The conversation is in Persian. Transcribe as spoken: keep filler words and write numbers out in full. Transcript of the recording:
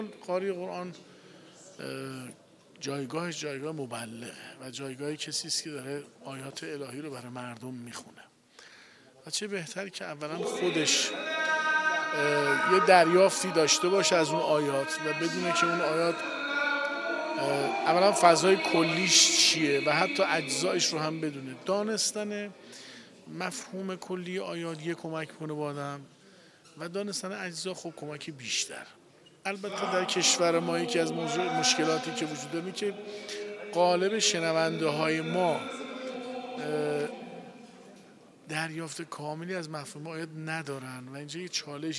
قاری قرآن جایگاهش جایگاه مبلغه و جایگاه کسی است که داره آیات الهی رو برای مردم میخونه و چه بهتر که اولا خودش یه دریافتی داشته باشه از اون آیات و بدونه که اون آیات اولا فضای کلیش چیه و حتی اجزایش رو هم بدونه. دانستن مفهوم کلی آیات یه کمک کنه با آدم و دانستن اجزا خب کمکی بیشتر. البته در کشور ما یکی از موضوع مشکلاتی که وجود داره که غالب شنونده های ما دریافت کاملی از مفهوم آیات ندارن و اینجا یه چالش